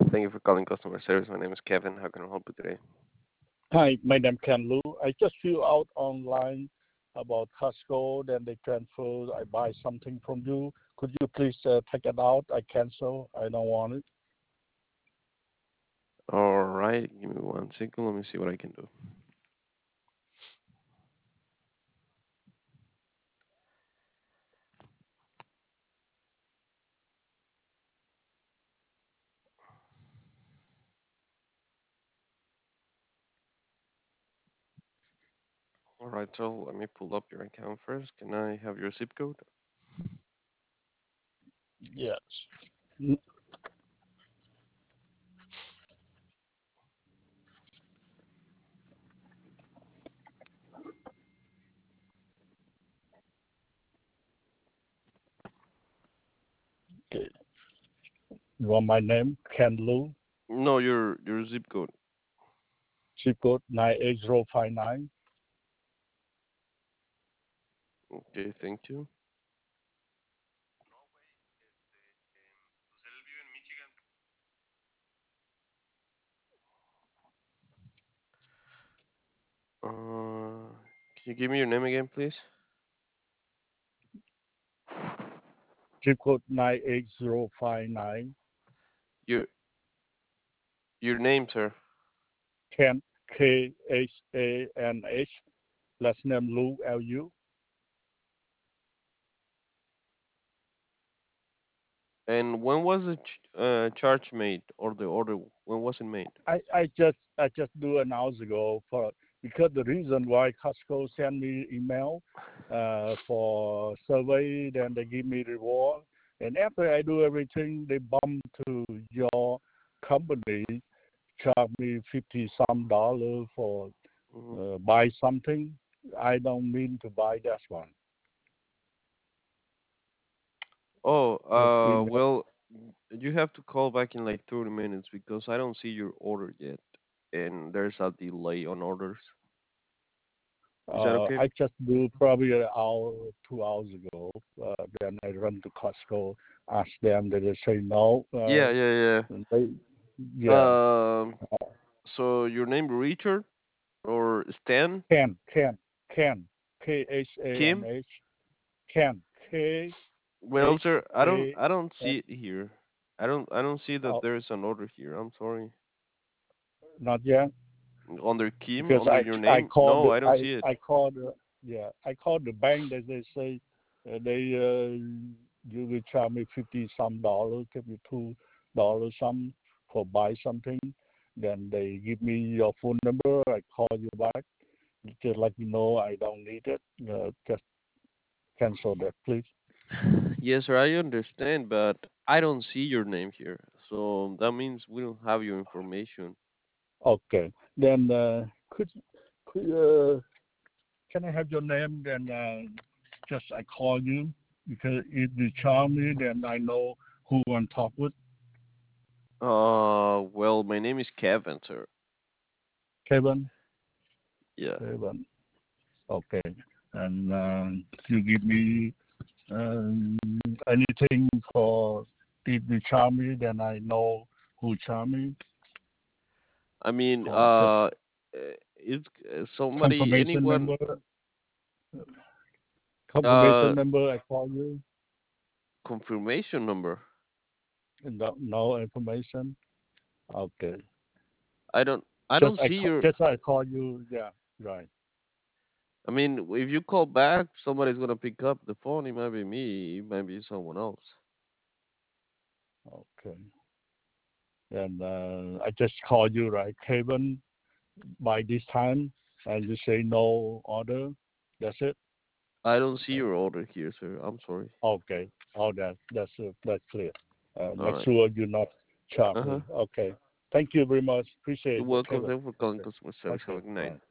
Thank you for calling customer service. My name is Kevin. How can I help you today? Hi, my name is Ken Lu. I just filled out online about Costco, then they transfer, I buy something from you. Could you please take it out? I cancel. I don't want it. All right, give me 1 second. Let me see what I can do. All right, so let me pull up your account first. Can I have your zip code? Yes. Mm, Okay. You want my name? Ken Lu, No, your zip code. zip code 98059. Okay, thank you. Can you give me your name again, please? Zip code 98059. Your your name, sir. Ken, Khanh. Last name Lu, Lu. And when was the charge made or the order? When was it made? I just do an hours ago for because the reason why Costco sent me email for survey, then they give me reward, and after I do everything, they bump to your company, charge me $50 for Hmm. buy something. I don't mean to buy that one. Oh, The email. well, you have to call back in like 30 minutes because I don't see your order yet, and there's a delay on orders. Is that okay? I just do probably an hour, 2 hours ago. Then I run to Costco, ask them, they say no. Yeah, yeah, And they, yeah, yeah. So your name Richard or Stan? Ken, Ken, Ken, Kim? Khanh, Ken, Khanh. Well, sir, I don't see it here. I don't see that Oh, there's an order here. I'm sorry. not yet, Under Kim, because under your name? No, I don't see it. I called I called the bank. They say they you will charge me 50 some dollars, give me $2 some for buy something. Then they give me your phone number. I call you back. Just let you know I don't need it. Just cancel that, please. Yes, sir, I understand, but I don't see your name here. So that means we don't have your information. Okay. Then could can I have your name? Then just I call you because if you charge me, then I know who I'm talk with. Well, my name is Kevin, sir. Kevin. Yeah. Kevin. Okay. And you give me anything for if you charge me, then I know who charge me. I mean, For just it's somebody, confirmation anyone, number. uh, Confirmation number. I call you. confirmation number. No information. Okay. I don't see your. Just I call you. Yeah. Right. I mean, if you call back, somebody's gonna pick up the phone. It might be me. It might be someone else. Okay. And I just called you, right, Kevin, by this time, and you say no order. That's it. I don't see your order here, sir. I'm sorry. Okay. All that's clear. All Make right. sure you not charge Uh huh. me. Okay. Thank you very much. You're Appreciate it, welcome. Kevin. Thank you for calling Okay. customer service. Have Okay. a good night. Right.